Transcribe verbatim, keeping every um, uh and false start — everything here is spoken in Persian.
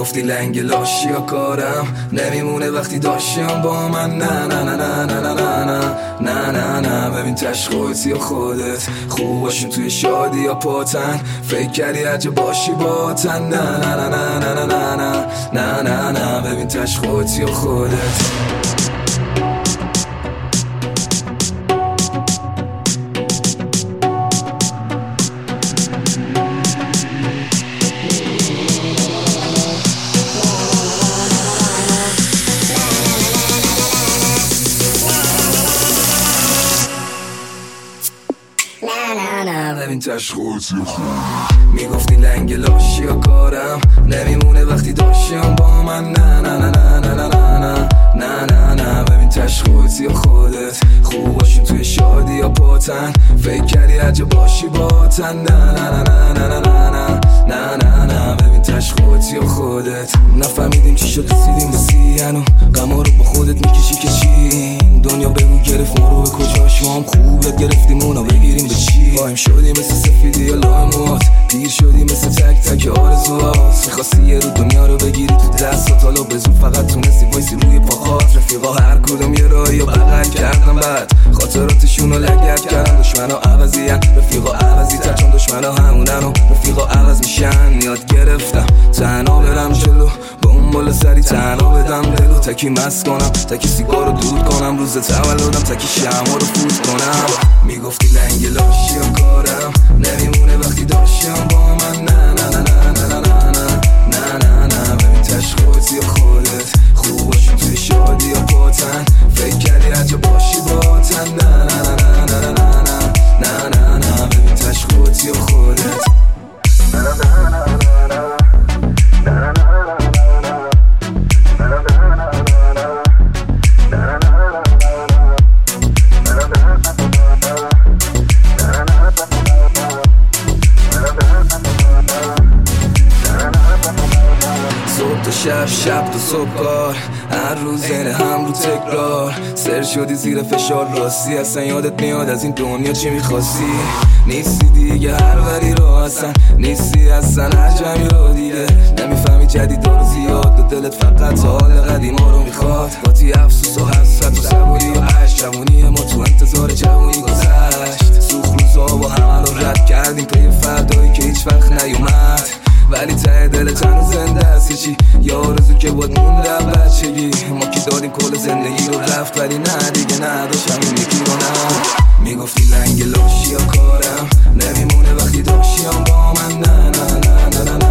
میگفتی لنگ لاشی یا کارم نمیمونه وقتی داشتم با من. نه نه نه نه نه نه نه نه نه نه ببین تش خودت یا خودت خوب باشیم توی شادی یا پاتن فکر کردی عجب باشی باتن. نه نه نه نه نه نه نه نه نه نه ببین تش خودت یا خودت. ببین تش خودت یا خودت. میگفتی لنگ لاشی یا کارم نمیمونه وقتی داشتم با من. نه نه نه نه نه نه نه نه نه نه ببین تش خودت یا خودت خوب باشیم توی شادی یا پاتن فکر کردی عجب باشی باتن. نه نه نه نه نه نه نه نه نه ببین تش خودت یا خودت. نفهمیدیم چی شد رسیدیم به سیانو غما رو با خودت میکشی که چی دنیا بگو گرفت ما رو به کجاش ما هم خوب یاد گرفتیم اونا بگیریم به چی. قایم شدیم مثل سفیدی یا لایموات پیر شدیم مثل تک تک آرزوهات. میخواستی یه رو دنیا رو بگیری تو دستات حالا به زور فقط تونستی وایسی روی پاهات. رفیقا هر کدوم یه راهی رو بغل کردن بعد خاطراتشون رو لگد کردن. دشمنا عوضی هن رفیقا عوضی تر چون دشمنا همونن و رفیقا عوض میشن. یاد گرفتم تنها برم جلو با اون بالا سری تنها بدم دلو تکی مست کنم تکی سیگار رو دود کنم روز تولدم تکی شمع رو فوت کنم. میگفتی لنگ لاشی یا کارم نمیمونه وقتی داشتم با من. نه نه نه نه نه نه نه نه نه ببین تش خودت یا خودت خوب باشیم توی شادی یا پاتن فکر کردی عجب باشی باتن. نه نه نه نه نه نه نه نه نه ببین تش خودت یا خودت. شب شب تو صبح کار هر روز این هم رو تکرار سر شدی زیر فشار راستی اصلا یادت میاد از این دنیا چی میخواستی. نیستی دیگه هر وری رو اصلا نیستی اصلا عجمی رو دیگه نمیفهمی جدید رو زیاد و دلت فقط حال قدیما رو میخواد. باتی افسوس و حسرت و صبوری و عشق جوونی ما تو انتظار جوونی گذشت. سوخ روزا با همه رو رد کردیم پی فردایی که هیچ وقت نیومد ولی ته دلت هنوز زنده است چی یا آرزو که بود مونده بچگی. ما که دادیم کل زندگی رو رفت ولی نه دیگه نداشتم این یکی رو نه. میگفتی لنگ لاشی یا کارم نمیمونه وقتی داشتیم با من. نه نه نه نه